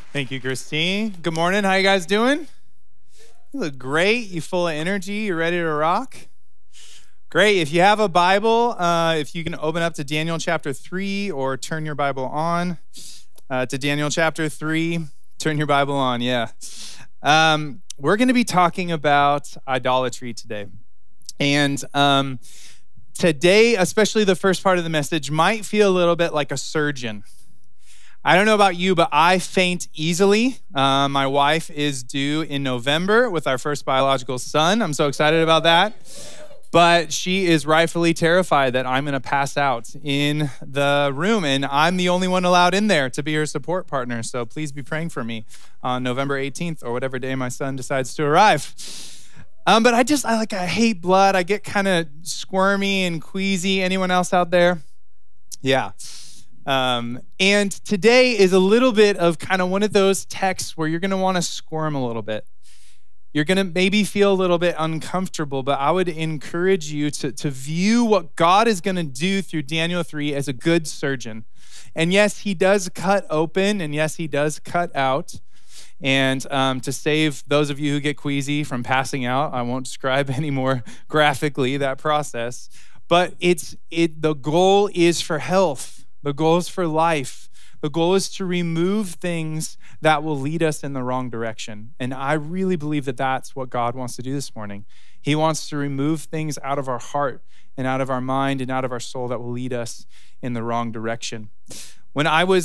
Thank you, Christine. Good morning. How you guys doing? You look great. You full of energy. You ready to rock? Great. If you have a Bible, if you can open up to Daniel chapter 3 or turn your Bible on to Daniel chapter 3. Turn your Bible on, yeah. We're going to be talking about idolatry today. And today, especially the first part of the message, might feel a little bit like a surgeon. I don't know about you, but I faint easily. My wife is due in November with our first biological son. I'm so excited about that. But she is rightfully terrified that I'm going to pass out in the room, and I'm the only one allowed in there to be her support partner. So please be praying for me on November 18th or whatever day my son decides to arrive. But I hate blood. I get kind of squirmy and queasy. Anyone else out there? Yeah. And today is a little bit of kind of one of those texts where you're going to want to squirm a little bit. You're going to maybe feel a little bit uncomfortable, but I would encourage you to view what God is going to do through Daniel 3 as a good surgeon. And yes, he does cut open, and yes, he does cut out. And to save those of you who get queasy from passing out, I won't describe any more graphically that process. But the goal is for health. The goal is for life. The goal is to remove things that will lead us in the wrong direction. And I really believe that that's what God wants to do this morning. He wants to remove things out of our heart and out of our mind and out of our soul that will lead us in the wrong direction. When I was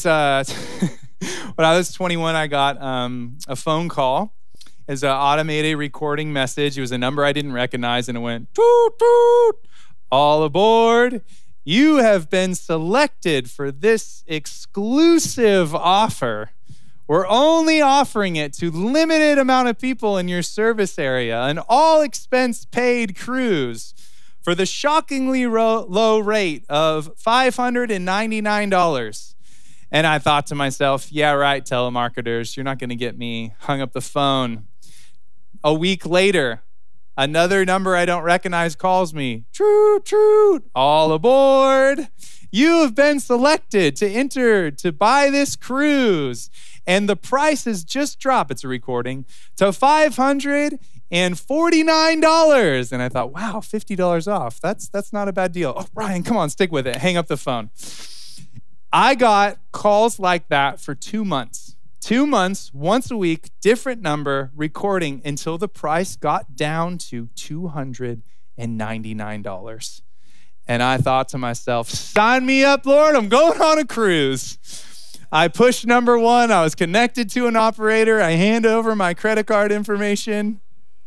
21, I got a phone call. It's an automated recording message. It was a number I didn't recognize, and it went, toot, toot, all aboard. You have been selected for this exclusive offer. We're only offering it to limited amount of people in your service area, an all expense paid cruise for the shockingly low rate of $599. And I thought to myself, yeah, right, telemarketers, you're not going to get me. Hung up the phone. A week later, another number I don't recognize calls me. Toot, toot, all aboard. You have been selected to enter to buy this cruise. And the price has just dropped, it's a recording, to $549. And I thought, wow, $50 off. That's not a bad deal. Oh, Brian, come on, stick with it. Hang up the phone. I got calls like that for 2 months. 2 months, once a week, different number, recording until the price got down to $299. And I thought to myself, sign me up, Lord, I'm going on a cruise. I pushed number 1. I was connected to an operator. I hand over my credit card information.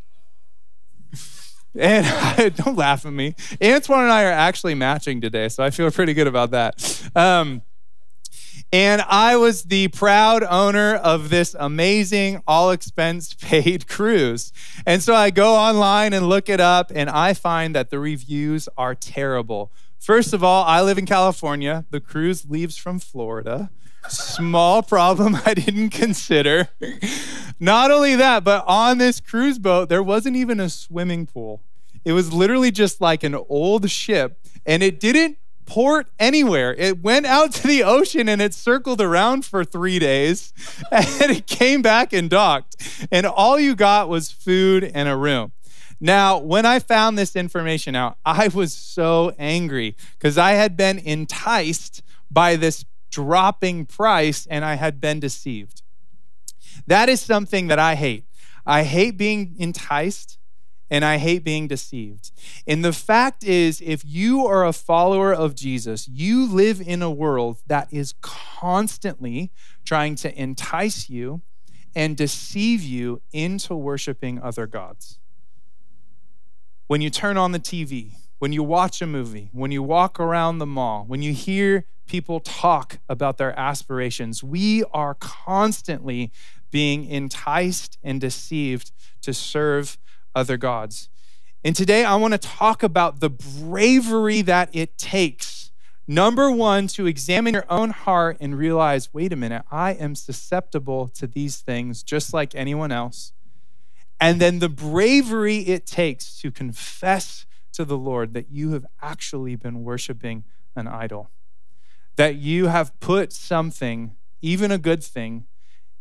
And don't laugh at me. Antoine and I are actually matching today, so I feel pretty good about that. And I was the proud owner of this amazing all-expense-paid cruise. And so I go online and look it up, and I find that the reviews are terrible. First of all, I live in California. The cruise leaves from Florida. Small problem I didn't consider. Not only that, but on this cruise boat, there wasn't even a swimming pool. It was literally just like an old ship, and it didn't port anywhere. It went out to the ocean and it circled around for 3 days, and it came back and docked. And all you got was food and a room. Now, when I found this information out, I was so angry because I had been enticed by this dropping price and I had been deceived. That is something that I hate. I hate being enticed. And I hate being deceived. And the fact is, if you are a follower of Jesus, you live in a world that is constantly trying to entice you and deceive you into worshiping other gods. When you turn on the TV, when you watch a movie, when you walk around the mall, when you hear people talk about their aspirations, we are constantly being enticed and deceived to serve other gods. And today I want to talk about the bravery that it takes. Number 1, to examine your own heart and realize, wait a minute, I am susceptible to these things just like anyone else. And then the bravery it takes to confess to the Lord that you have actually been worshiping an idol, that you have put something, even a good thing,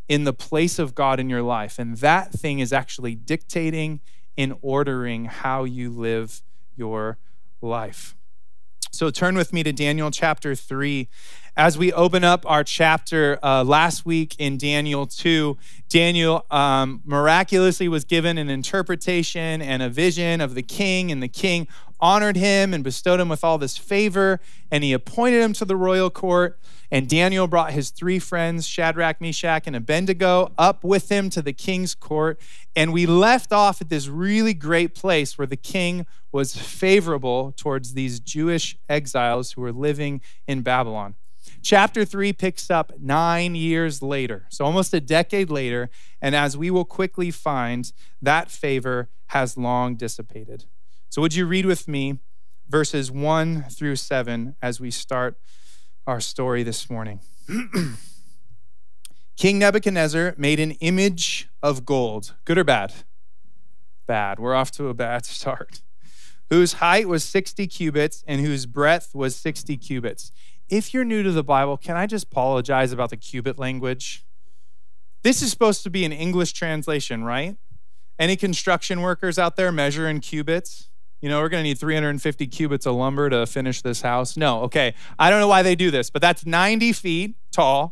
in the place of God in your life. And that thing is actually dictating and ordering how you live your life. So turn with me to Daniel chapter 3. As we open up our chapter last week in Daniel 2, Daniel miraculously was given an interpretation and a vision of the king, and the king honored him and bestowed him with all this favor, and he appointed him to the royal court. And Daniel brought his 3 friends, Shadrach, Meshach, and Abednego, up with him to the king's court. And we left off at this really great place where the king was favorable towards these Jewish exiles who were living in Babylon. Chapter 3 picks up 9 years later, so almost a decade later. And as we will quickly find, that favor has long dissipated. So would you read with me verses 1 through 7 as we start our story this morning? King Nebuchadnezzar made an image of gold. Good or bad? Bad. We're off to a bad start. Whose height was 60 cubits and whose breadth was 60 cubits. If you're new to the Bible, can I just apologize about the cubit language? This is supposed to be an English translation, right? Any construction workers out there measure in cubits? You know, we're going to need 350 cubits of lumber to finish this house. No, okay. I don't know why they do this, but that's 90 feet tall,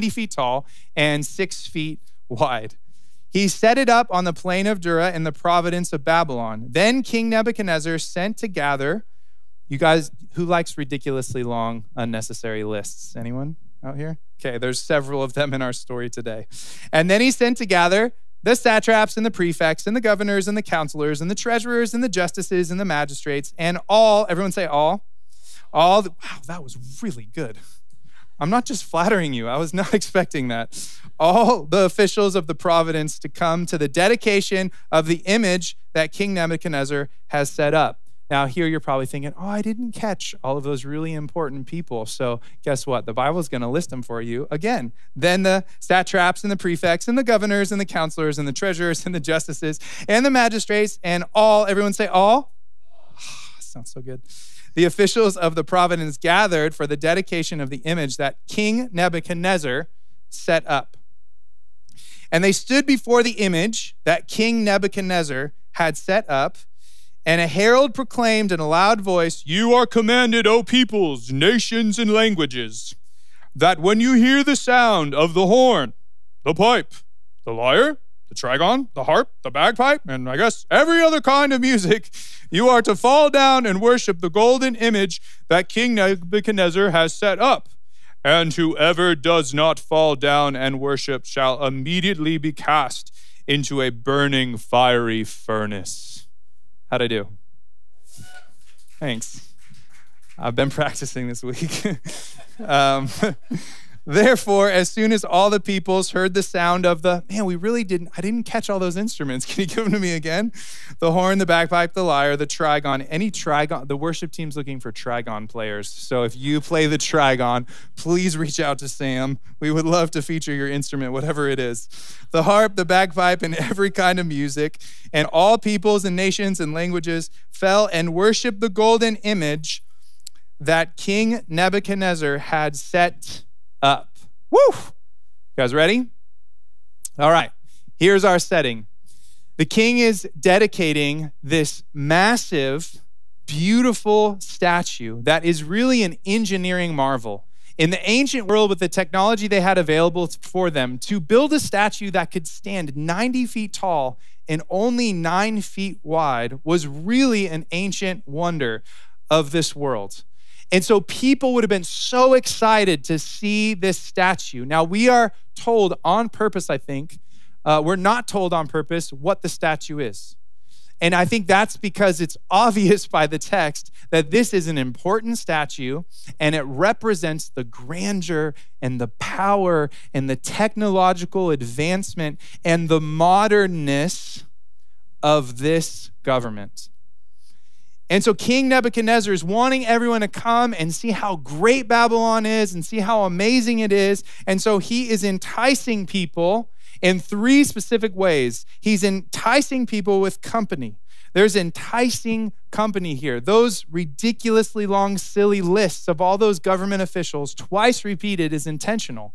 and 6 feet wide. He set it up on the plain of Dura in the province of Babylon. Then King Nebuchadnezzar sent to gather, you guys, who likes ridiculously long, unnecessary lists? Anyone out here? Okay, there's several of them in our story today. And then he sent to gather the satraps and the prefects and the governors and the counselors and the treasurers and the justices and the magistrates and all, everyone say all. Wow, that was really good. I'm not just flattering you. I was not expecting that. All the officials of the province to come to the dedication of the image that King Nebuchadnezzar has set up. Now here you're probably thinking, I didn't catch all of those really important people. So guess what? The Bible's going to list them for you again. Then the satraps and the prefects and the governors and the counselors and the treasurers and the justices and the magistrates and all, everyone say all? Sounds so good. The officials of the province gathered for the dedication of the image that King Nebuchadnezzar set up. And they stood before the image that King Nebuchadnezzar had set up. And a herald proclaimed in a loud voice, "You are commanded, O peoples, nations, and languages, that when you hear the sound of the horn, the pipe, the lyre, the trigon, the harp, the bagpipe, and I guess every other kind of music, you are to fall down and worship the golden image that King Nebuchadnezzar has set up. And whoever does not fall down and worship shall immediately be cast into a burning fiery furnace." How'd I do? Thanks. I've been practicing this week. Therefore, as soon as all the peoples heard the sound of I didn't catch all those instruments. Can you give them to me again? The horn, the bagpipe, the lyre, the trigon, any trigon. The worship team's looking for trigon players. So if you play the trigon, please reach out to Sam. We would love to feature your instrument, whatever it is. The harp, the bagpipe, and every kind of music. And all peoples and nations and languages fell and worshiped the golden image that King Nebuchadnezzar had set up. Woo! You guys ready? All right. Here's our setting. The king is dedicating this massive, beautiful statue that is really an engineering marvel. In the ancient world, with the technology they had available for them, to build a statue that could stand 90 feet tall and only 9 feet wide was really an ancient wonder of this world. And so people would have been so excited to see this statue. Now, we are told on purpose, I think, we're not told on purpose what the statue is. And I think that's because it's obvious by the text that this is an important statue and it represents the grandeur and the power and the technological advancement and the modernness of this government. And so King Nebuchadnezzar is wanting everyone to come and see how great Babylon is and see how amazing it is. And so he is enticing people in 3 specific ways. He's enticing people with company. There's enticing company here. Those ridiculously long, silly lists of all those government officials, twice repeated, is intentional.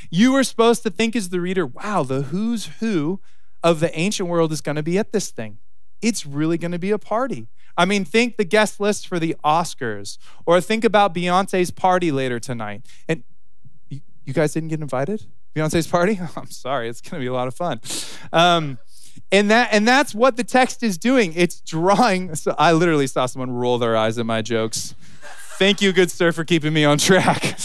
You were supposed to think as the reader, wow, the who's who of the ancient world is going to be at this thing. It's really going to be a party. I mean, think the guest list for the Oscars, or think about Beyonce's party later tonight. And you guys didn't get invited? Beyonce's party? I'm sorry, it's going to be a lot of fun. And that's what the text is doing. It's drawing. So I literally saw someone roll their eyes at my jokes. Thank you, good sir, for keeping me on track.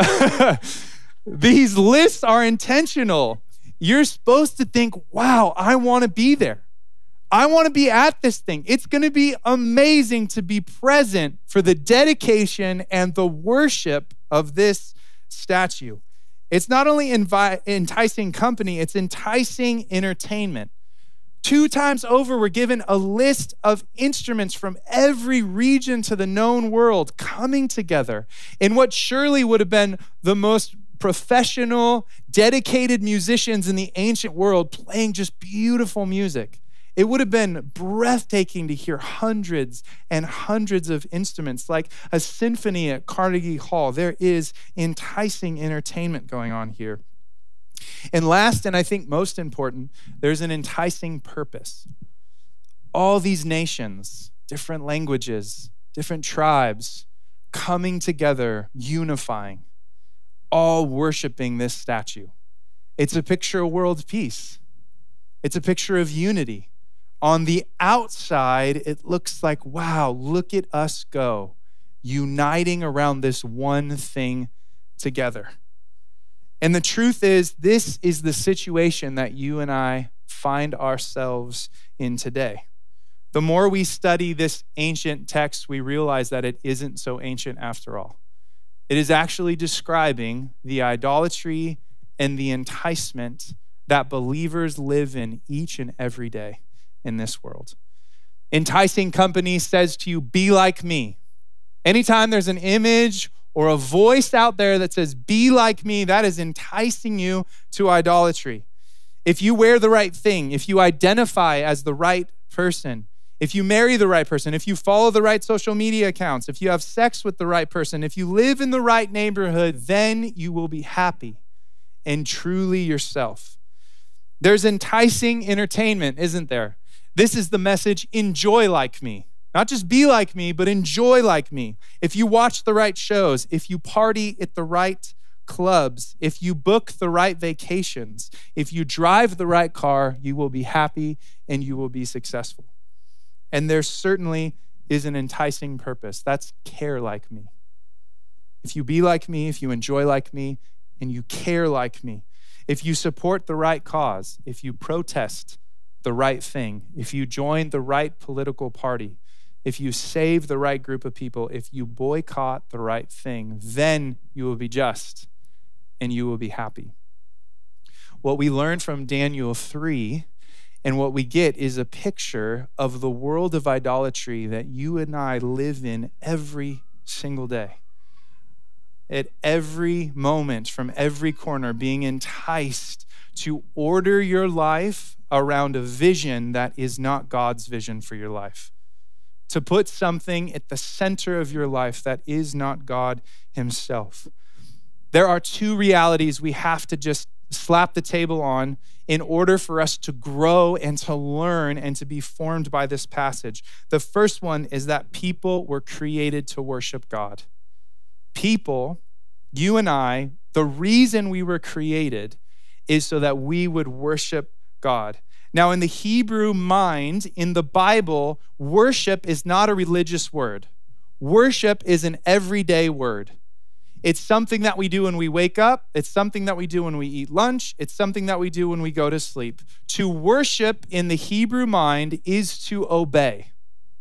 These lists are intentional. You're supposed to think, wow, I want to be there. I want to be at this thing. It's going to be amazing to be present for the dedication and the worship of this statue. It's not only enticing company, it's enticing entertainment. 2 times over, we're given a list of instruments from every region to the known world coming together in what surely would have been the most professional, dedicated musicians in the ancient world playing just beautiful music. It would have been breathtaking to hear hundreds and hundreds of instruments, like a symphony at Carnegie Hall. There is enticing entertainment going on here. And last, and I think most important, there's an enticing purpose. All these nations, different languages, different tribes, coming together, unifying, all worshiping this statue. It's a picture of world peace. It's a picture of unity. On the outside, it looks like, wow, look at us go, uniting around this one thing together. And the truth is, this is the situation that you and I find ourselves in today. The more we study this ancient text, we realize that it isn't so ancient after all. It is actually describing the idolatry and the enticement that believers live in each and every day in this world. Enticing company says to you, be like me. Anytime there's an image or a voice out there that says, be like me, that is enticing you to idolatry. If you wear the right thing, if you identify as the right person, if you marry the right person, if you follow the right social media accounts, if you have sex with the right person, if you live in the right neighborhood, then you will be happy and truly yourself. There's enticing entertainment, isn't there? This is the message, enjoy like me. Not just be like me, but enjoy like me. If you watch the right shows, if you party at the right clubs, if you book the right vacations, if you drive the right car, you will be happy and you will be successful. And there certainly is an enticing purpose. That's care like me. If you be like me, if you enjoy like me, and you care like me, if you support the right cause, if you protest the right thing, if you join the right political party, if you save the right group of people, if you boycott the right thing, then you will be just and you will be happy. What we learn from Daniel 3 and what we get is a picture of the world of idolatry that you and I live in every single day. At every moment, from every corner, being enticed to order your life around a vision that is not God's vision for your life. To put something at the center of your life that is not God himself. There are 2 realities we have to just slap the table on in order for us to grow and to learn and to be formed by this passage. The first one is that people were created to worship God. People, you and I, the reason we were created is so that we would worship God. Now, in the Hebrew mind, in the Bible, worship is not a religious word. Worship is an everyday word. It's something that we do when we wake up. It's something that we do when we eat lunch. It's something that we do when we go to sleep. To worship in the Hebrew mind is to obey.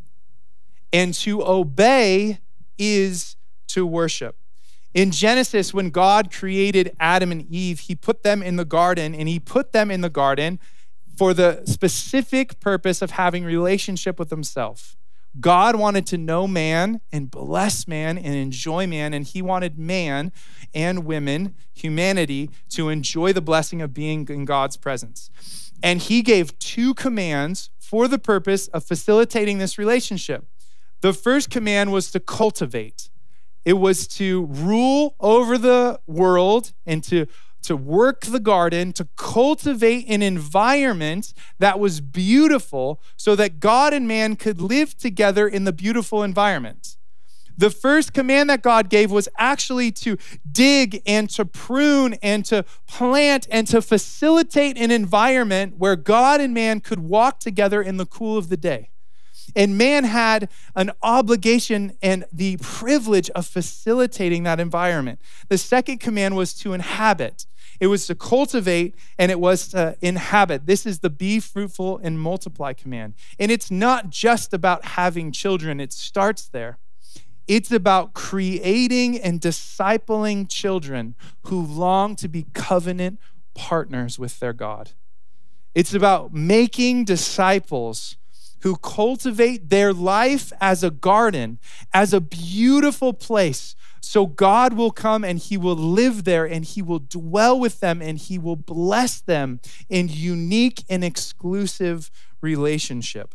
And to obey is to worship. In Genesis, when God created Adam and Eve, he put them in the garden, and he put them in the garden for the specific purpose of having relationship with himself. God wanted to know man and bless man and enjoy man, and he wanted man and women, humanity, to enjoy the blessing of being in God's presence. And he gave 2 commands for the purpose of facilitating this relationship. The first command was to cultivate. It was to rule over the world and to to work the garden, to cultivate an environment that was beautiful so that God and man could live together in the beautiful environment. The first command that God gave was actually to dig and to prune and to plant and to facilitate an environment where God and man could walk together in the cool of the day. And man had an obligation and the privilege of facilitating that environment. The second command was to inhabit. It was to cultivate and it was to inhabit. This is the be fruitful and multiply command. And it's not just about having children. It starts there. It's about creating and discipling children who long to be covenant partners with their God. It's about making disciples who cultivate their life as a garden, as a beautiful place. So God will come and he will live there and he will dwell with them and he will bless them in unique and exclusive relationship.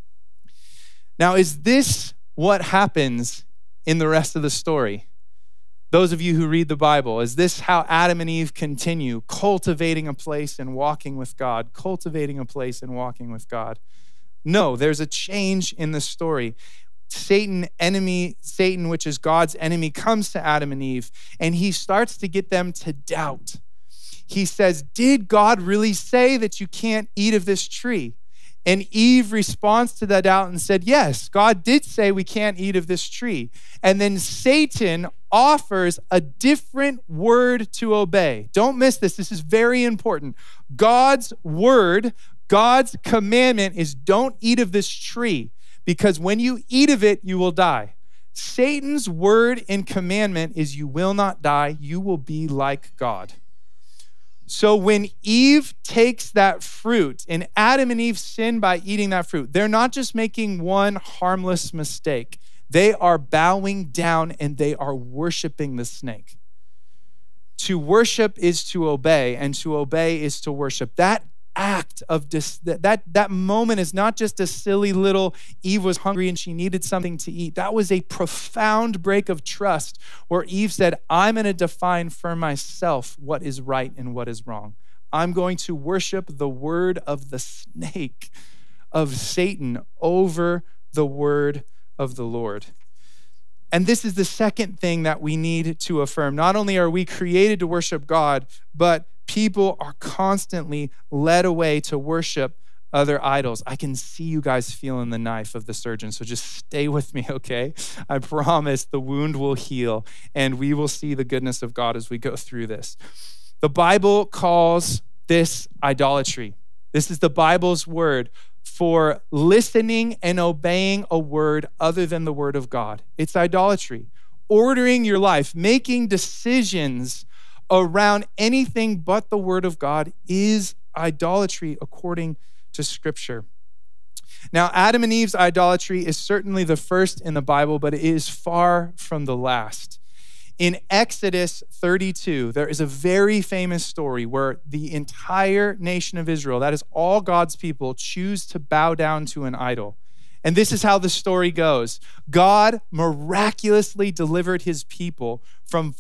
Now, is this what happens in the rest of the story? Those of you who read the Bible, is this how Adam and Eve continue cultivating a place and walking with God, cultivating a place and walking with God? No, there's a change in the story. Satan, which is God's enemy, comes to Adam and Eve, and he starts to get them to doubt. He says, did God really say that you can't eat of this tree? And Eve responds to that doubt and said, yes, God did say we can't eat of this tree. And then Satan offers a different word to obey. Don't miss this. This is very important. God's word, God's commandment is don't eat of this tree, because when you eat of it, you will die. Satan's word and commandment is you will not die. You will be like God. So when Eve takes that fruit and Adam and Eve sin by eating that fruit, they're not just making one harmless mistake. They are bowing down and they are worshiping the snake. To worship is to obey, and to obey is to worship. That act of that moment is not just a silly little Eve was hungry and she needed something to eat. That was a profound break of trust where Eve said, I'm going to define for myself what is right and what is wrong. I'm going to worship the word of the snake, of Satan, over the word of the Lord. And this is the second thing that we need to affirm. Not only are we created to worship God, but people are constantly led away to worship other idols. I can see you guys feeling the knife of the surgeon, so just stay with me, okay? I promise the wound will heal, and we will see the goodness of God as we go through this. The Bible calls this idolatry. This is the Bible's word for listening and obeying a word other than the word of God. It's idolatry. Ordering your life, making decisions around anything but the word of God is idolatry according to Scripture. Now, Adam and Eve's idolatry is certainly the first in the Bible, but it is far from the last. In Exodus 32, there is a very famous story where the entire nation of Israel, that is all God's people, choose to bow down to an idol. And this is how the story goes. God miraculously delivered his people from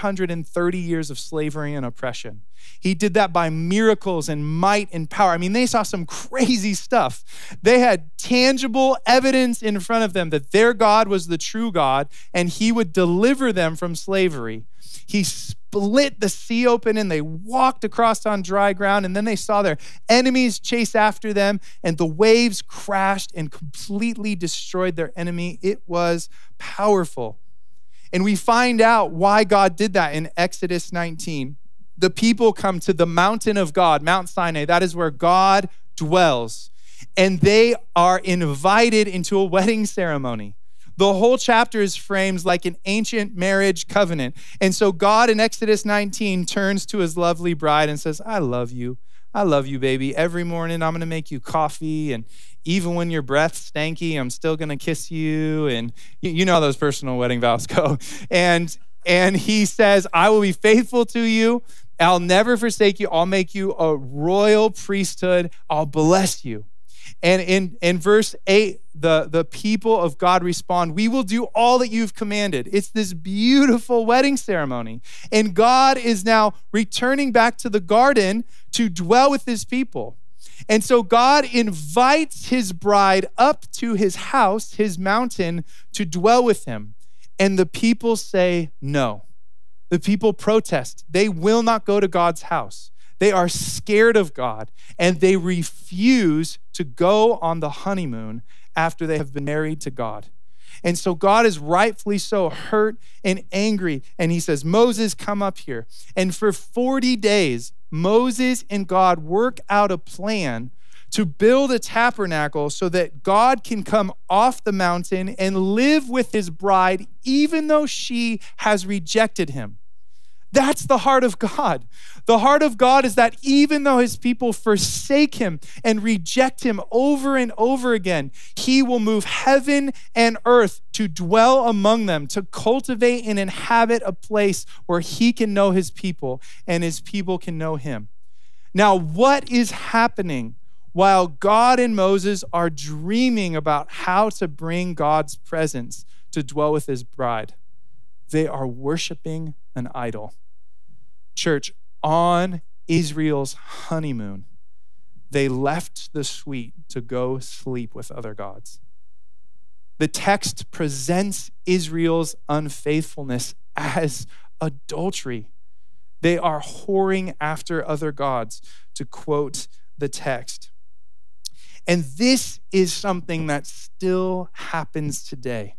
430 years of slavery and oppression. He did that by miracles and might and power. I mean, they saw some crazy stuff. They had tangible evidence in front of them that their God was the true God and he would deliver them from slavery. He split the sea open and they walked across on dry ground, and then they saw their enemies chase after them and the waves crashed and completely destroyed their enemy. It was powerful. And we find out why God did that in Exodus 19. The people come to the mountain of God, Mount Sinai. That is where God dwells. And they are invited into a wedding ceremony. The whole chapter is framed like an ancient marriage covenant. And so God in Exodus 19 turns to his lovely bride and says, I love you. I love you, baby. Every morning I'm going to make you coffee. And even when your breath's stanky, I'm still going to kiss you. And you know how those personal wedding vows go. And he says, I will be faithful to you. I'll never forsake you. I'll make you a royal priesthood. I'll bless you. And in verse 8, the people of God respond, "We will do all that you've commanded." It's this beautiful wedding ceremony. And God is now returning back to the garden to dwell with his people. And so God invites his bride up to his house, his mountain, to dwell with him. And the people say no. The people protest. They will not go to God's house. They are scared of God, and they refuse to go on the honeymoon after they have been married to God. And so God is rightfully so hurt and angry, and he says, "Moses, come up here." And for 40 days, Moses and God work out a plan to build a tabernacle so that God can come off the mountain and live with his bride, even though she has rejected him. That's the heart of God. The heart of God is that even though his people forsake him and reject him over and over again, he will move heaven and earth to dwell among them, to cultivate and inhabit a place where he can know his people and his people can know him. Now, what is happening while God and Moses are dreaming about how to bring God's presence to dwell with his bride? They are worshiping an idol. Church, on Israel's honeymoon, they left the suite to go sleep with other gods. The text presents Israel's unfaithfulness as adultery. They are whoring after other gods, to quote the text. And this is something that still happens today.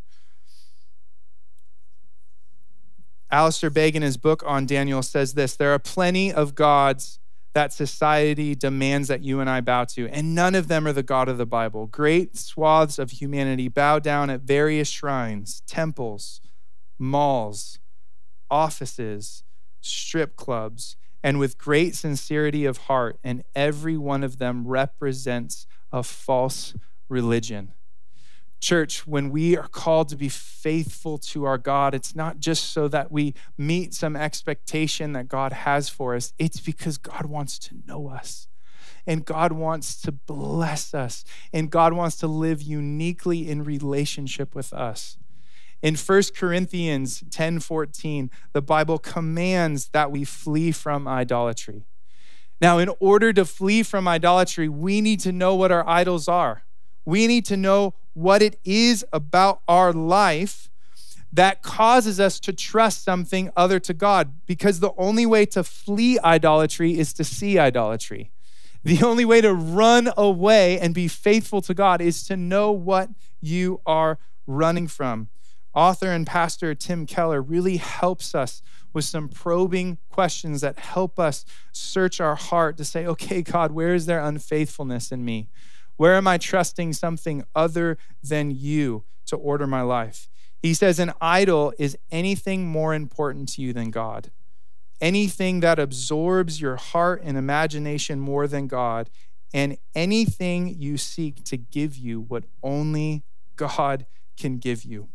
Alistair Begg, in his book on Daniel, says this: "There are plenty of gods that society demands that you and I bow to, and none of them are the God of the Bible. Great swaths of humanity bow down at various shrines, temples, malls, offices, strip clubs, and with great sincerity of heart, and every one of them represents a false religion." Church, when we are called to be faithful to our God, it's not just so that we meet some expectation that God has for us. It's because God wants to know us, and God wants to bless us, and God wants to live uniquely in relationship with us. In 1 Corinthians 10:14, the Bible commands that we flee from idolatry. Now, in order to flee from idolatry, we need to know what our idols are. We need to know what it is about our life that causes us to trust something other to God, because the only way to flee idolatry is to see idolatry. The only way to run away and be faithful to God is to know what you are running from. Author and pastor Tim Keller really helps us with some probing questions that help us search our heart to say, okay, God, where is there unfaithfulness in me? Where am I trusting something other than you to order my life? He says an idol is anything more important to you than God. Anything that absorbs your heart and imagination more than God, and anything you seek to give you what only God can give you.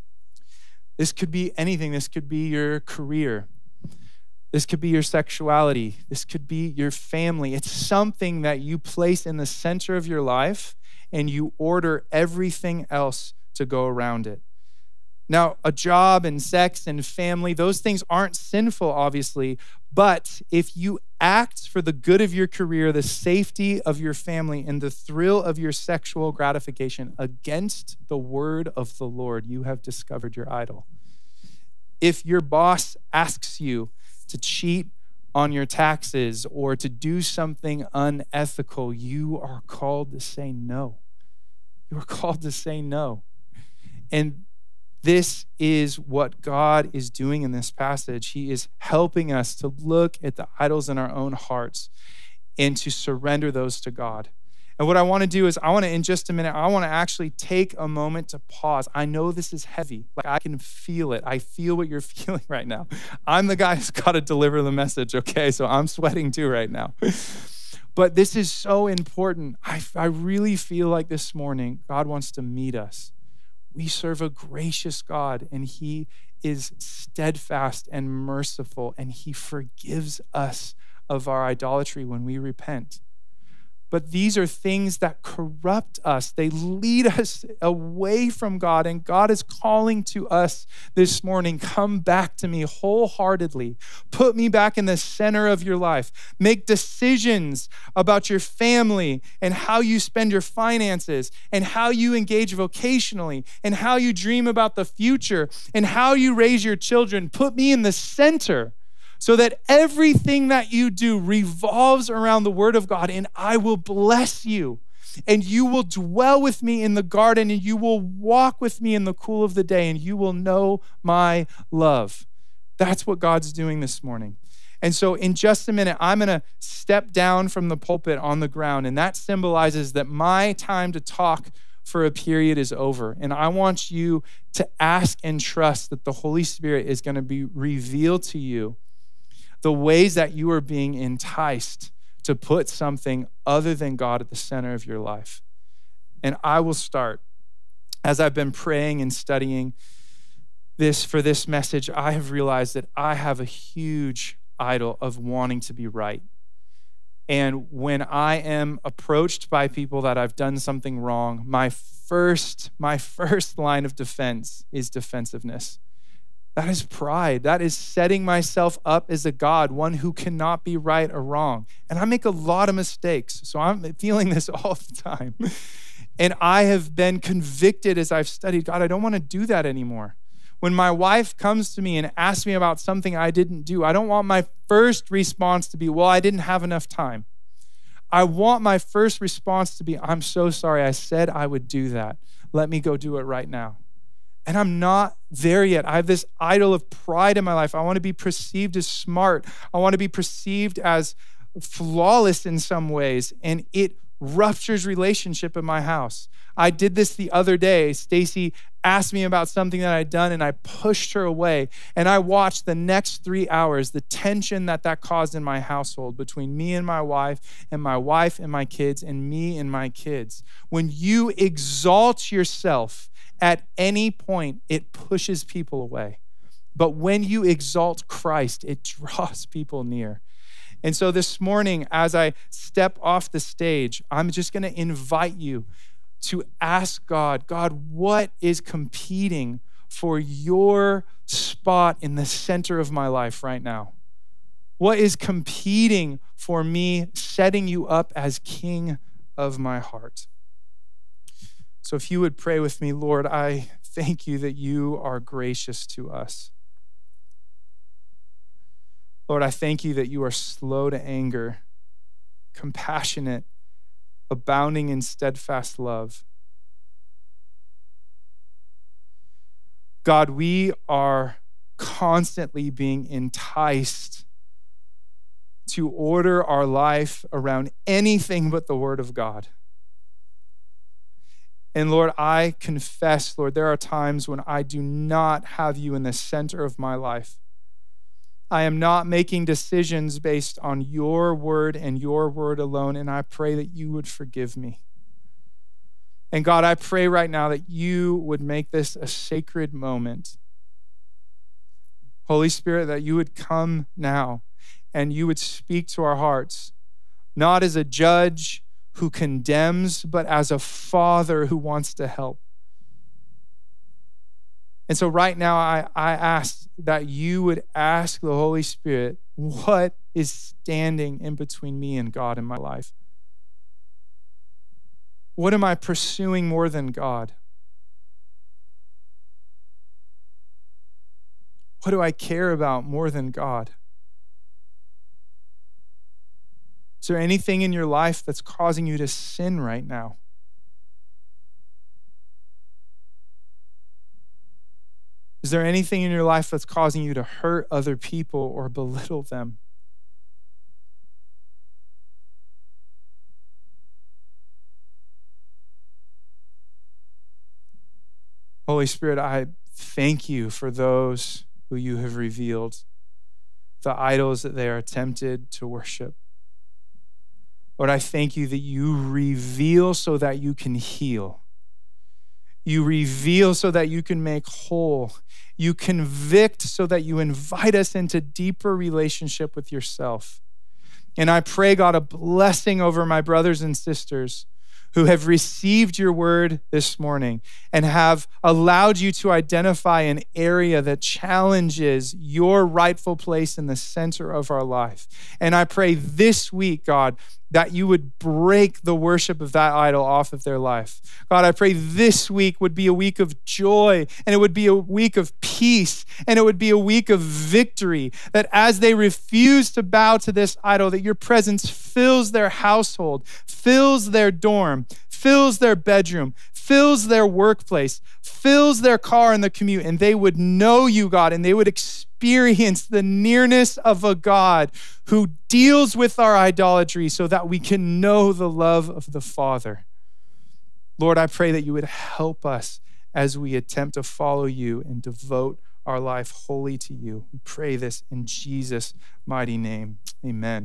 This could be anything. This could be your career. This could be your sexuality. This could be your family. It's something that you place in the center of your life and you order everything else to go around it. Now, a job and sex and family, those things aren't sinful, obviously, but if you act for the good of your career, the safety of your family, and the thrill of your sexual gratification against the word of the Lord, you have discovered your idol. If your boss asks you to cheat on your taxes or to do something unethical, you are called to say no. You are called to say no. And this is what God is doing in this passage. He is helping us to look at the idols in our own hearts and to surrender those to God. And what I want to do is in just a minute, I want to actually take a moment to pause. I know this is heavy. Like, I can feel it. I feel what you're feeling right now. I'm the guy who's got to deliver the message, okay? So I'm sweating too right now. But this is so important. I really feel like this morning, God wants to meet us. We serve a gracious God, and he is steadfast and merciful, and he forgives us of our idolatry when we repent. but these are things that corrupt us. They lead us away from God, and God is calling to us this morning, come back to me wholeheartedly. Put me back in the center of your life. Make decisions about your family and how you spend your finances and how you engage vocationally and how you dream about the future and how you raise your children. Put me in the center, so that everything that you do revolves around the word of God, and I will bless you, and you will dwell with me in the garden, and you will walk with me in the cool of the day, and you will know my love. That's what God's doing this morning. And so in just a minute, I'm going to step down from the pulpit on the ground, and that symbolizes that my time to talk for a period is over. And I want you to ask and trust that the Holy Spirit is going to be revealed to you the ways that you are being enticed to put something other than God at the center of your life. And I will start. As I've been praying and studying this for this message, I have realized that I have a huge idol of wanting to be right. And when I am approached by people that I've done something wrong, my first line of defense is defensiveness. That is pride. That is setting myself up as a God, one who cannot be right or wrong. And I make a lot of mistakes. So I'm feeling this all the time. And I have been convicted as I've studied, God, I don't want to do that anymore. When my wife comes to me and asks me about something I didn't do, I don't want my first response to be, well, I didn't have enough time. I want my first response to be, I'm so sorry. I said I would do that. Let me go do it right now. And I'm not there yet. I have this idol of pride in my life. I want to be perceived as smart. I want to be perceived as flawless in some ways. And it ruptures relationship in my house. I did this the other day. Stacy asked me about something that I'd done, and I pushed her away. And I watched the next 3 hours, the tension that caused in my household between me and my wife and my kids and me and my kids. When you exalt yourself at any point, it pushes people away. But when you exalt Christ, it draws people near. And so this morning, as I step off the stage, I'm just going to invite you to ask God, what is competing for your spot in the center of my life right now? What is competing for me setting you up as king of my heart? So if you would pray with me, Lord, I thank you that you are gracious to us. Lord, I thank you that you are slow to anger, compassionate, abounding in steadfast love. God, we are constantly being enticed to order our life around anything but the Word of God. And Lord, I confess, Lord, there are times when I do not have you in the center of my life. I am not making decisions based on your word and your word alone, and I pray that you would forgive me. And God, I pray right now that you would make this a sacred moment. Holy Spirit, that you would come now and you would speak to our hearts, not as a judge who condemns, but as a father who wants to help. And so right now, I ask that you would ask the Holy Spirit, what is standing in between me and God in my life? What am I pursuing more than God? What do I care about more than God? Is there anything in your life that's causing you to sin right now? Is there anything in your life that's causing you to hurt other people or belittle them? Holy Spirit, I thank you for those who you have revealed, the idols that they are tempted to worship. Lord, I thank you that you reveal so that you can heal. You reveal so that you can make whole. You convict so that you invite us into deeper relationship with yourself. And I pray, God, a blessing over my brothers and sisters who have received your word this morning and have allowed you to identify an area that challenges your rightful place in the center of our life. And I pray this week, God, that you would break the worship of that idol off of their life. God, I pray this week would be a week of joy, and it would be a week of peace, and it would be a week of victory, that as they refuse to bow to this idol, that your presence fills their household, fills their dorm, fills their bedroom, fills their workplace, fills their car in the commute, and they would know you, God, and they would experience the nearness of a God who deals with our idolatry so that we can know the love of the Father. Lord, I pray that you would help us as we attempt to follow you and devote our life wholly to you. We pray this in Jesus' mighty name. Amen.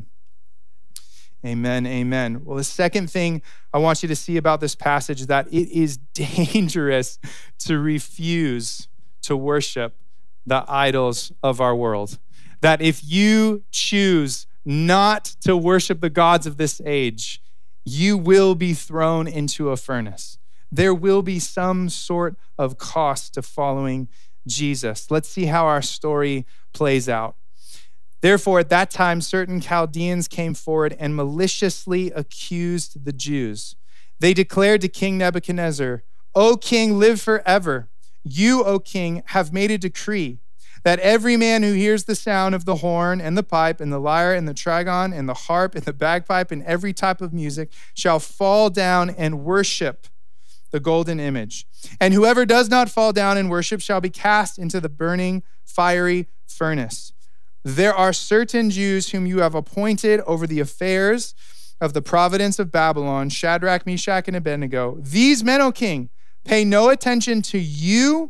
Amen, amen. Well, the second thing I want you to see about this passage is that it is dangerous to refuse to worship the idols of our world. That if you choose not to worship the gods of this age, you will be thrown into a furnace. There will be some sort of cost to following Jesus. Let's see how our story plays out. Therefore, at that time, certain Chaldeans came forward and maliciously accused the Jews. They declared to King Nebuchadnezzar, "O king, live forever. You, O king, have made a decree that every man who hears the sound of the horn and the pipe and the lyre and the trigon and the harp and the bagpipe and every type of music shall fall down and worship the golden image. And whoever does not fall down and worship shall be cast into the burning, fiery furnace. There are certain Jews whom you have appointed over the affairs of the province of Babylon, Shadrach, Meshach, and Abednego. These men, O king, pay no attention to you.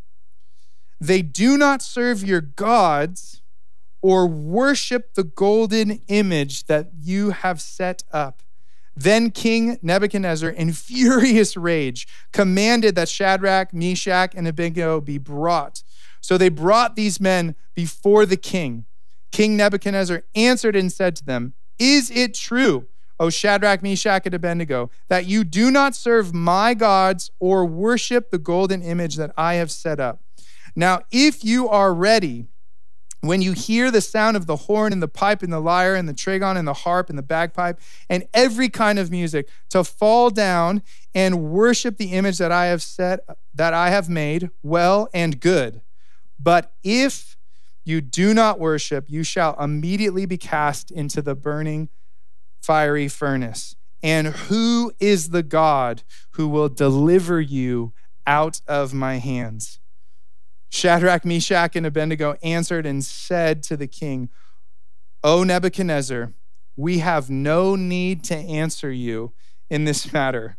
They do not serve your gods or worship the golden image that you have set up." Then King Nebuchadnezzar, in furious rage, commanded that Shadrach, Meshach, and Abednego be brought. So they brought these men before the king. King Nebuchadnezzar answered and said to them, "Is it true, O Shadrach, Meshach, and Abednego, that you do not serve my gods or worship the golden image that I have set up? Now, if you are ready, when you hear the sound of the horn and the pipe and the lyre and the trigon and the harp and the bagpipe and every kind of music, to fall down and worship the image that I have made, well and good. But if you do not worship, you shall immediately be cast into the burning fiery furnace. And who is the God who will deliver you out of my hands?" Shadrach, Meshach, and Abednego answered and said to the king, "O Nebuchadnezzar, we have no need to answer you in this matter.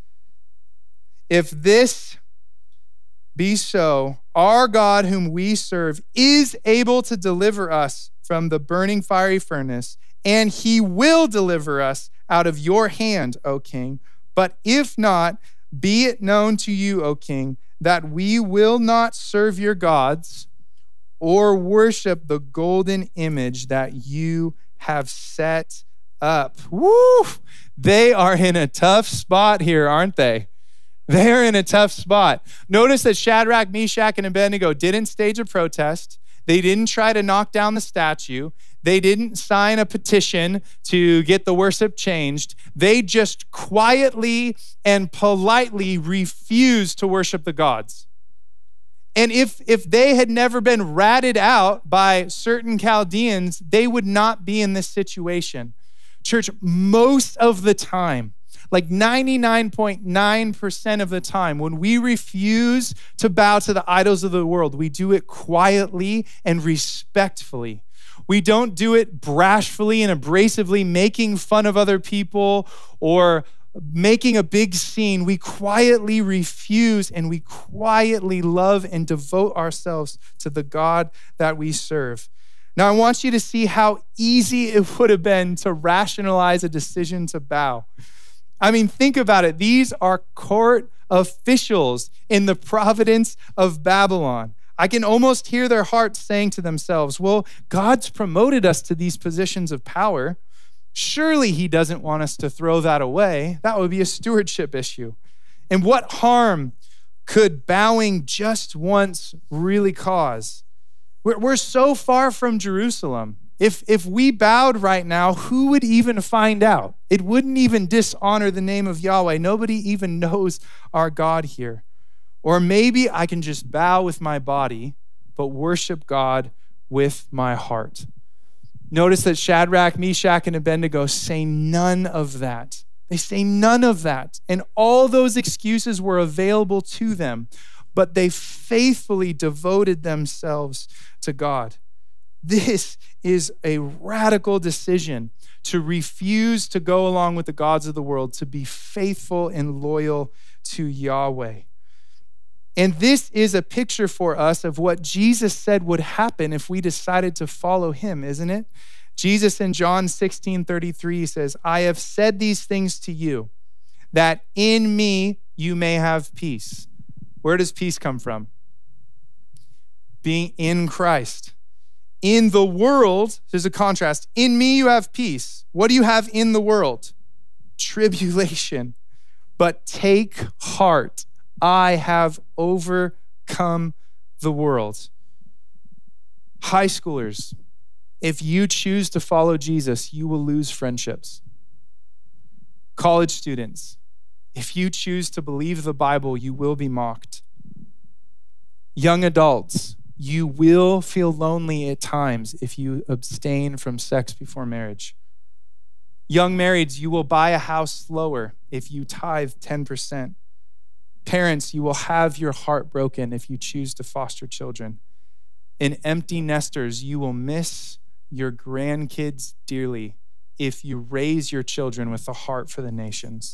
If this be so, our God whom we serve is able to deliver us from the burning fiery furnace, and he will deliver us out of your hand, O king. But if not, be it known to you, O king, that we will not serve your gods or worship the golden image that you have set up." Woo! They are in a tough spot here, aren't they? They're in a tough spot. Notice that Shadrach, Meshach, and Abednego didn't stage a protest. They didn't try to knock down the statue. They didn't sign a petition to get the worship changed. They just quietly and politely refused to worship the gods. And if they had never been ratted out by certain Chaldeans, they would not be in this situation. Church, most of the time, like 99.9% of the time, when we refuse to bow to the idols of the world, we do it quietly and respectfully. We don't do it brashfully and abrasively, making fun of other people or making a big scene. We quietly refuse and we quietly love and devote ourselves to the God that we serve. Now, I want you to see how easy it would have been to rationalize a decision to bow. I mean, think about it. These are court officials in the province of Babylon. I can almost hear their hearts saying to themselves, well, God's promoted us to these positions of power. Surely he doesn't want us to throw that away. That would be a stewardship issue. And what harm could bowing just once really cause? We're so far from Jerusalem. If we bowed right now, who would even find out? It wouldn't even dishonor the name of Yahweh. Nobody even knows our God here. Or maybe I can just bow with my body, but worship God with my heart. Notice that Shadrach, Meshach, and Abednego say none of that. They say none of that. And all those excuses were available to them, but they faithfully devoted themselves to God. This is a radical decision to refuse to go along with the gods of the world, to be faithful and loyal to Yahweh. And this is a picture for us of what Jesus said would happen if we decided to follow him, isn't it? Jesus in John 16:33 says, I have said these things to you, that in me you may have peace. Where does peace come from? Being in Christ. In the world, there's a contrast. In me you have peace. What do you have in the world? Tribulation. But take heart. I have overcome the world. High schoolers, if you choose to follow Jesus, you will lose friendships. College students, if you choose to believe the Bible, you will be mocked. Young adults, you will feel lonely at times if you abstain from sex before marriage. Young marrieds, you will buy a house slower if you tithe 10%. Parents, you will have your heart broken if you choose to foster children. And empty nesters, you will miss your grandkids dearly if you raise your children with a heart for the nations.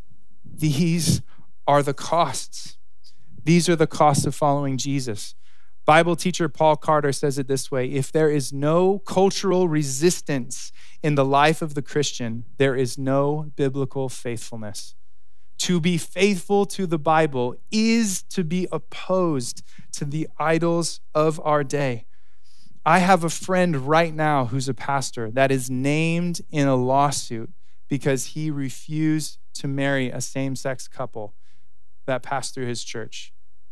These are the costs. These are the costs of following Jesus. Bible teacher Paul Carter says it this way: if there is no cultural resistance in the life of the Christian, there is no biblical faithfulness. To be faithful to the Bible is to be opposed to the idols of our day. I have a friend right now who's a pastor that is named in a lawsuit because he refused to marry a same-sex couple that passed through his church.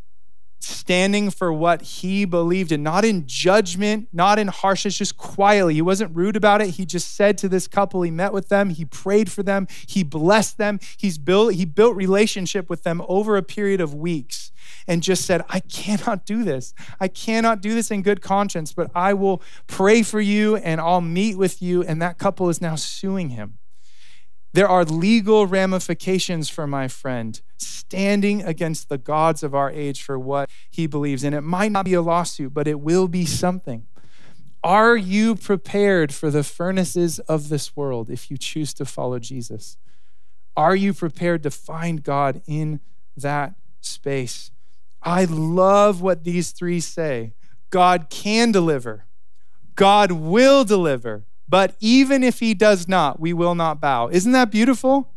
Standing for what he believed in, not in judgment, not in harshness, just quietly. He wasn't rude about it. He just said to this couple, he met with them, he prayed for them, he blessed them, he built relationship with them over a period of weeks and just said, I cannot do this. I cannot do this in good conscience, but I will pray for you and I'll meet with you. And that couple is now suing him. There are legal ramifications for my friend standing against the gods of our age for what he believes. And it might not be a lawsuit, but it will be something. Are you prepared for the furnaces of this world if you choose to follow Jesus? Are you prepared to find God in that space? I love what these three say. God can deliver. God will deliver. But even if he does not, we will not bow. Isn't that beautiful?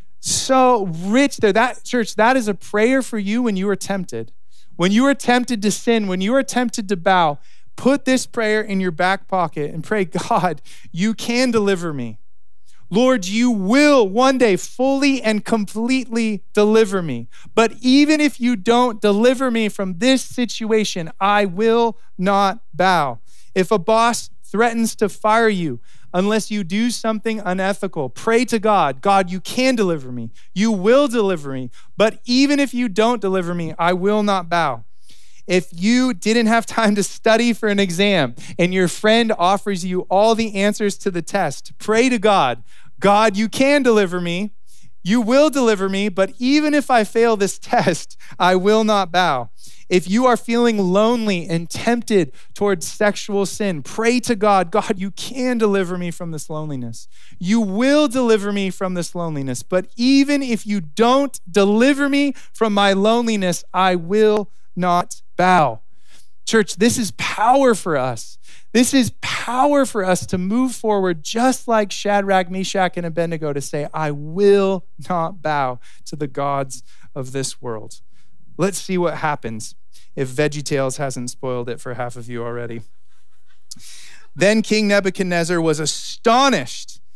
So rich there. That church, that is a prayer for you when you are tempted. When you are tempted to sin, when you are tempted to bow, put this prayer in your back pocket and pray, God, you can deliver me. Lord, you will one day fully and completely deliver me. But even if you don't deliver me from this situation, I will not bow. If a boss threatens to fire you unless you do something unethical, pray to God. God, you can deliver me. You will deliver me. But even if you don't deliver me, I will not bow. If you didn't have time to study for an exam and your friend offers you all the answers to the test, pray to God. God, you can deliver me. You will deliver me. But even if I fail this test, I will not bow. If you are feeling lonely and tempted towards sexual sin, pray to God. God, you can deliver me from this loneliness. You will deliver me from this loneliness. But even if you don't deliver me from my loneliness, I will not bow. Church, this is power for us. This is power for us to move forward just like Shadrach, Meshach, and Abednego to say, I will not bow to the gods of this world. Let's see what happens if VeggieTales hasn't spoiled it for half of you already. Then King Nebuchadnezzar was astonished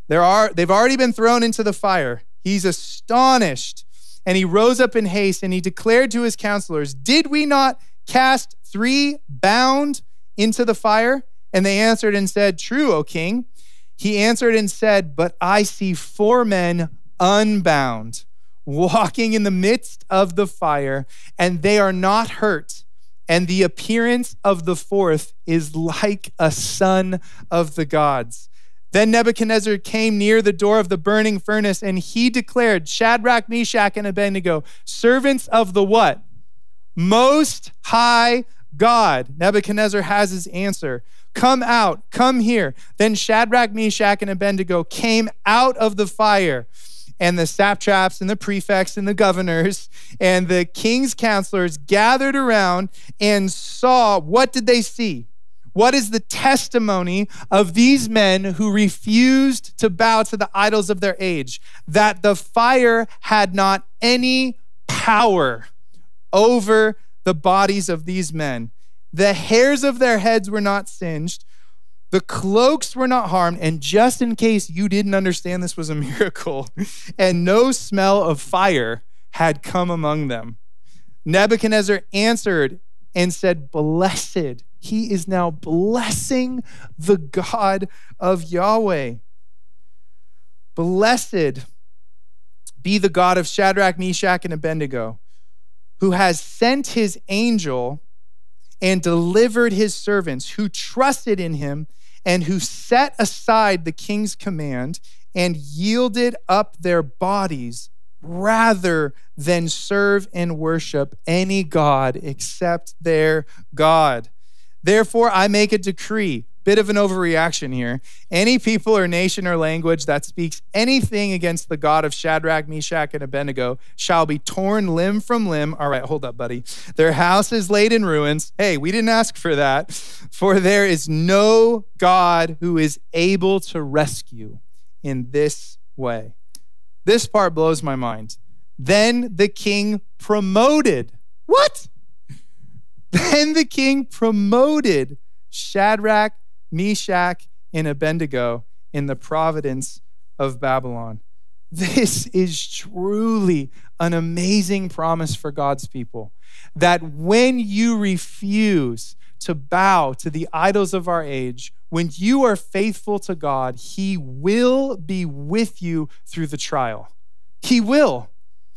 They've already been thrown into the fire. He's astonished. And he rose up in haste and he declared to his counselors, did we not cast 3 bound into the fire? And they answered and said, true, O king. He answered and said, but I see 4 men unbound, walking in the midst of the fire, and they are not hurt. And the appearance of the 4th is like a son of the gods. Then Nebuchadnezzar came near the door of the burning furnace, and he declared, Shadrach, Meshach, and Abednego, servants of the what? Most High God. Nebuchadnezzar has his answer. Come out, come here. Then Shadrach, Meshach, and Abednego came out of the fire. And the satraps and the prefects and the governors and the king's counselors gathered around and saw, what did they see? What is the testimony of these men who refused to bow to the idols of their age? That the fire had not any power over the bodies of these men. The hairs of their heads were not singed. The cloaks were not harmed. And just in case you didn't understand this was a miracle, and no smell of fire had come among them. Nebuchadnezzar answered and said, blessed. He is now blessing the God of Yahweh. Blessed be the God of Shadrach, Meshach, and Abednego, who has sent his angel and delivered his servants who trusted in him and who set aside the king's command and yielded up their bodies rather than serve and worship any god except their God. Therefore, I make a decree, bit of an overreaction here. Any people or nation or language that speaks anything against the God of Shadrach, Meshach, and Abednego shall be torn limb from limb. All right, hold up, buddy. Their house is laid in ruins. Hey, we didn't ask for that. For there is no God who is able to rescue in this way. This part blows my mind. Then the king promoted. What? Then the king promoted Shadrach, Meshach, and Abednego in the province of Babylon. This is truly an amazing promise for God's people, that when you refuse to bow to the idols of our age, when you are faithful to God, he will be with you through the trial. He will.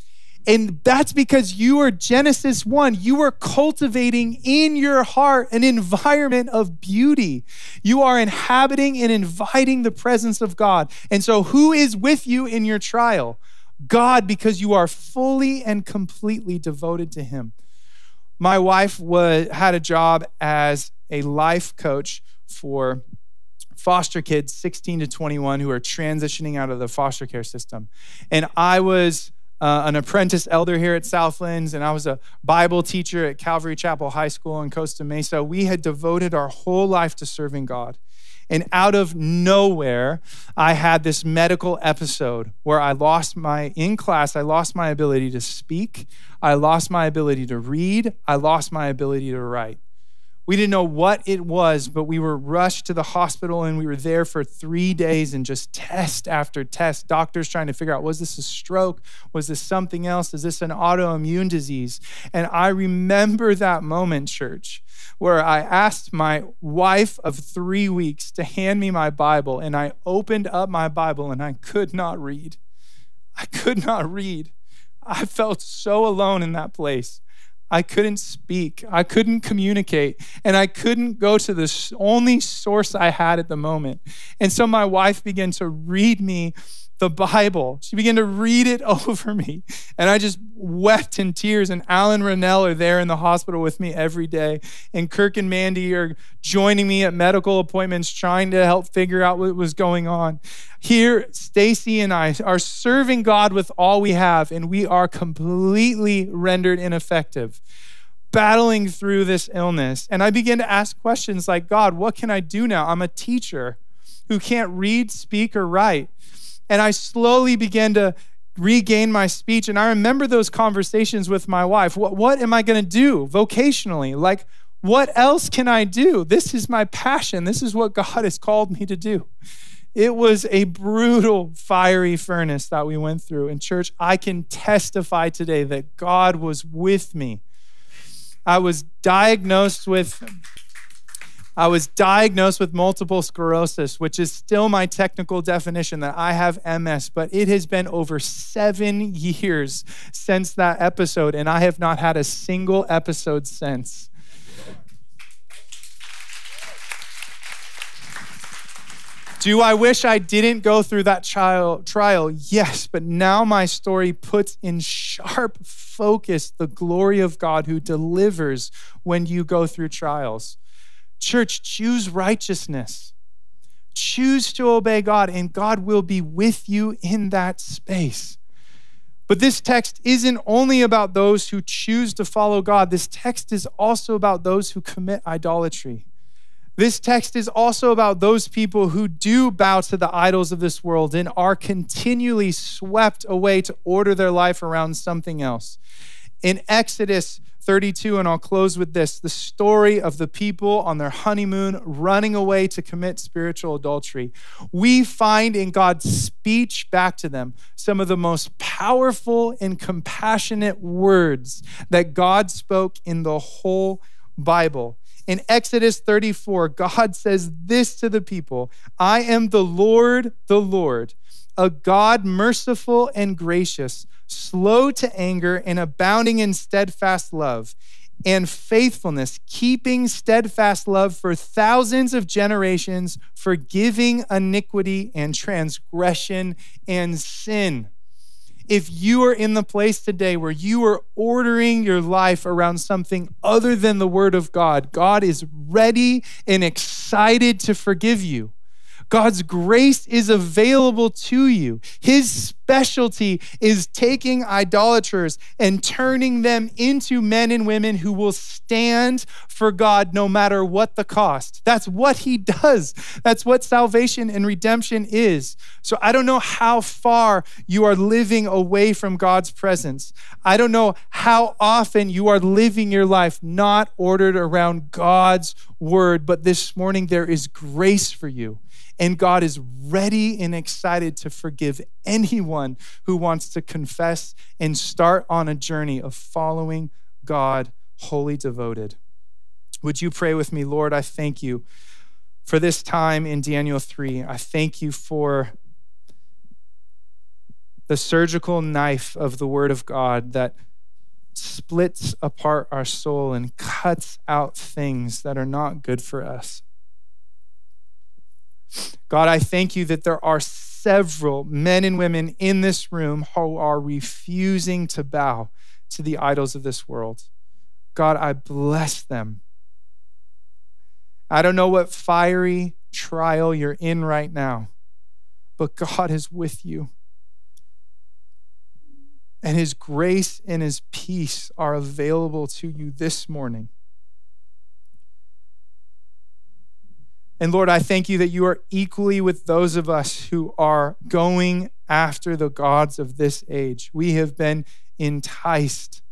And that's because you are Genesis 1. You are cultivating in your heart an environment of beauty. You are inhabiting and inviting the presence of God. And so who is with you in your trial? God, because you are fully and completely devoted to him. My wife had a job as a life coach for foster kids 16 to 21 who are transitioning out of the foster care system. And I was an apprentice elder here at Southlands, and I was a Bible teacher at Calvary Chapel High School in Costa Mesa. We had devoted our whole life to serving God. And out of nowhere, I had this medical episode where in class, I lost my ability to speak. I lost my ability to read. I lost my ability to write. We didn't know what it was, but we were rushed to the hospital and we were there for 3 days and just test after test. Doctors trying to figure out, was this a stroke? Was this something else? Is this an autoimmune disease? And I remember that moment, church, where I asked my wife of 3 weeks to hand me my Bible, and I opened up my Bible and I could not read. I could not read. I felt so alone in that place. I couldn't speak. I couldn't communicate. And I couldn't go to the only source I had at the moment. And so my wife began to read me the Bible. She began to read it over me. And I just wept in tears. And Alan Rennell are there in the hospital with me every day. And Kirk and Mandy are joining me at medical appointments, trying to help figure out what was going on. Here, Stacy and I are serving God with all we have, and we are completely rendered ineffective, battling through this illness. And I began to ask questions like, God, what can I do now? I'm a teacher who can't read, speak, or write. And I slowly began to regain my speech. And I remember those conversations with my wife. What am I going to do vocationally? Like, what else can I do? This is my passion. This is what God has called me to do. It was a brutal, fiery furnace that we went through. And church, I can testify today that God was with me. I was diagnosed with multiple sclerosis, which is still my technical definition that I have MS, but it has been over 7 years since that episode, and I have not had a single episode since. Do I wish I didn't go through that trial? Yes, but now my story puts in sharp focus the glory of God who delivers when you go through trials. Church, choose righteousness. Choose to obey God, and God will be with you in that space. But this text isn't only about those who choose to follow God. This text is also about those who commit idolatry. This text is also about those people who do bow to the idols of this world and are continually swept away to order their life around something else. In Exodus 32, and I'll close with this, the story of the people on their honeymoon running away to commit spiritual adultery. We find in God's speech back to them some of the most powerful and compassionate words that God spoke in the whole Bible. In Exodus 34, God says this to the people, I am the Lord, a God merciful and gracious, slow to anger and abounding in steadfast love and faithfulness, keeping steadfast love for thousands of generations, forgiving iniquity and transgression and sin. If you are in the place today where you are ordering your life around something other than the word of God, God is ready and excited to forgive you. God's grace is available to you. His specialty is taking idolaters and turning them into men and women who will stand for God no matter what the cost. That's what he does. That's what salvation and redemption is. So I don't know how far you are living away from God's presence. I don't know how often you are living your life not ordered around God's word, but this morning there is grace for you. And God is ready and excited to forgive anyone who wants to confess and start on a journey of following God wholly devoted. Would you pray with me? Lord, I thank you for this time in Daniel 3. I thank you for the surgical knife of the word of God that splits apart our soul and cuts out things that are not good for us. God, I thank you that there are several men and women in this room who are refusing to bow to the idols of this world. God, I bless them. I don't know what fiery trial you're in right now, but God is with you. And his grace and his peace are available to you this morning. And Lord, I thank you that you are equally with those of us who are going after the gods of this age. We have been enticed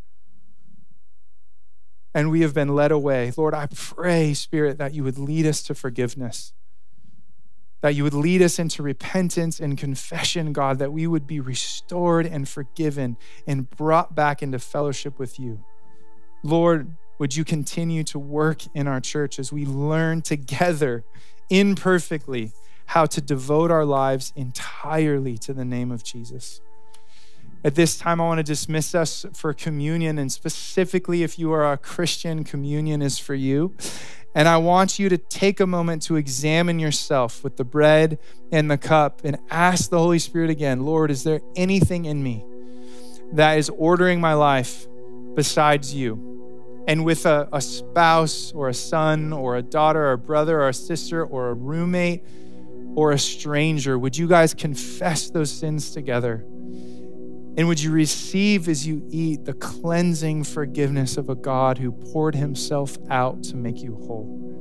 and we have been led away. Lord, I pray, Spirit, that you would lead us to forgiveness, that you would lead us into repentance and confession, God, that we would be restored and forgiven and brought back into fellowship with you. Lord, would you continue to work in our church as we learn together imperfectly how to devote our lives entirely to the name of Jesus. At this time, I want to dismiss us for communion, and specifically if you are a Christian, communion is for you. And I want you to take a moment to examine yourself with the bread and the cup and ask the Holy Spirit again, Lord, is there anything in me that is ordering my life besides you? And with a spouse or a son or a daughter or a brother or a sister or a roommate or a stranger, would you guys confess those sins together? And would you receive as you eat the cleansing forgiveness of a God who poured himself out to make you whole?